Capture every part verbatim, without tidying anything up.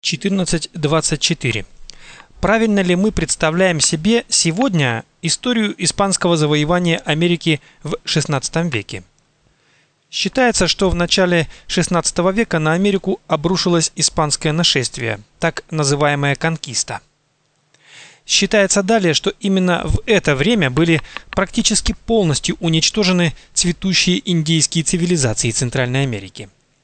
четырнадцать двадцать четыре. Правильно ли мы представляем себе сегодня историю испанского завоевания Америки в шестнадцатом веке? Считается, что в начале шестнадцатого века на Америку обрушилось испанское нашествие, так называемая конкиста. Считается далее, что именно в это время были практически полностью уничтожены цветущие индейские цивилизации Центральной Америки.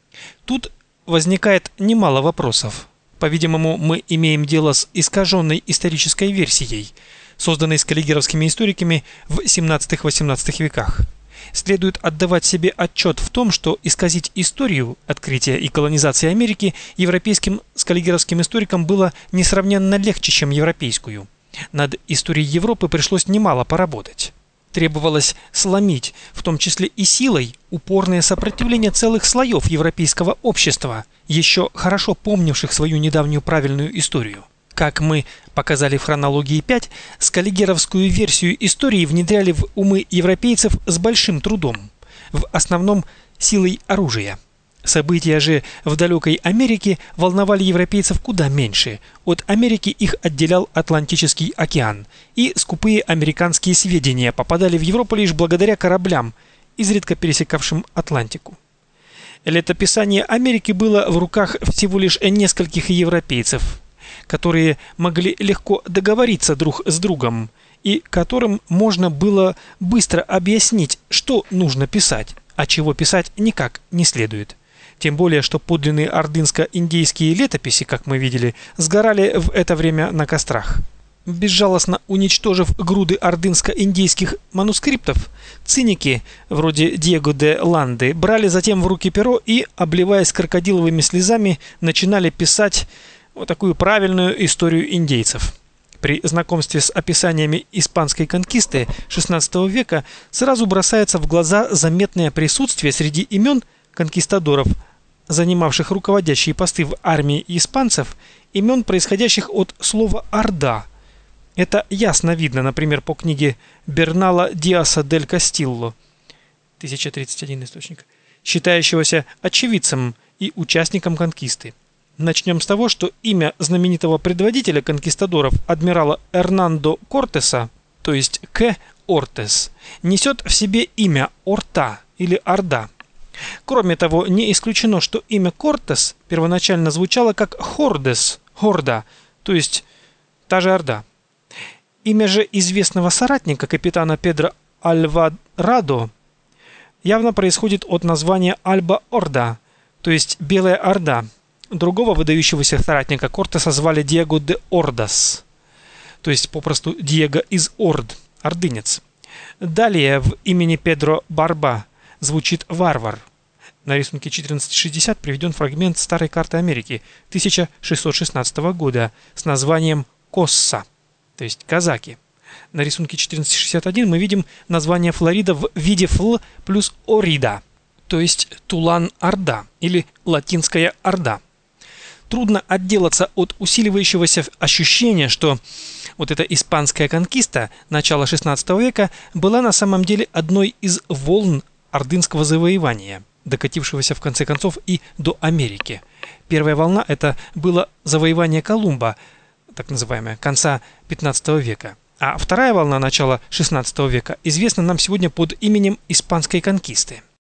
Тут возникает немало вопросов. По-видимому, мы имеем дело с искаженной исторической версией, созданной скаллигеровскими историками в семнадцатом-восемнадцатом веках. Следует отдавать себе отчет в том, что исказить историю открытия и колонизации Америки европейским скаллигеровским историкам было несравненно легче, чем европейскую. Над историей Европы пришлось немало поработать. Требовалось сломить, в том числе и силой, упорное сопротивление целых слоев европейского общества, еще хорошо помнивших свою недавнюю правильную историю. Как мы показали в хронологии пять, скаллигеровскую версию истории внедряли в умы европейцев с большим трудом, в основном силой оружия. События же в далекой Америке волновали европейцев куда меньше. От Америки их отделял Атлантический океан, и скупые американские сведения попадали в Европу лишь благодаря кораблям, изредка пересекавшим Атлантику. Летописание Америки было в руках всего лишь нескольких европейцев, которые могли легко договориться друг с другом и которым можно было быстро объяснить, что нужно писать, а чего писать никак не следует. Тем более, что подлинные ордынско-индейские летописи, как мы видели, сгорали в это время на кострах. Безжалостно уничтожив груды ордынско-индейских манускриптов, циники, вроде Диего де Ланды, брали затем в руки перо и, обливаясь крокодиловыми слезами, начинали писать вот такую правильную историю индейцев. При знакомстве с описаниями испанской конкисты шестнадцатого века сразу бросается в глаза заметное присутствие среди имен конкистадоров, занимавших руководящие посты в армии испанцев, имен, происходящих от слова «орда». Это ясно видно, например, по книге Бернала Диаса дель Кастилло, тысяча тридцать один источник, считающегося очевидцем и участником конкисты. Начнем с того, что имя знаменитого предводителя конкистадоров, адмирала Эрнандо Кортеса, то есть К. Ортес, несет в себе имя Орта или Орда. Кроме того, не исключено, что имя Кортес первоначально звучало как Хордес, Хорда, то есть та же Орда. Имя же известного соратника капитана Педро Альварадо явно происходит от названия Альба-Орда, то есть Белая Орда. Другого выдающегося соратника Кортеса звали Диего де Ордас, то есть попросту Диего из Орд, ордынец. Далее в имени Педро Барба звучит варвар. На рисунке четырнадцать шестьдесят приведен фрагмент старой карты Америки тысяча шестьсот шестнадцатого года с названием Косса, то есть казаки. На рисунке четырнадцать шестьдесят один мы видим название Флорида в виде фл плюс орида, то есть Тулан-Орда или Латинская Орда. Трудно отделаться от усиливающегося ощущения, что вот эта испанская конкиста начала шестнадцатого века была на самом деле одной из волн ордынского завоевания, докатившегося в конце концов и до Америки. Первая волна – это было завоевание Колумба, так называемое, конца пятнадцатого века. А вторая волна начала шестнадцатого века известна нам сегодня под именем испанской конкисты.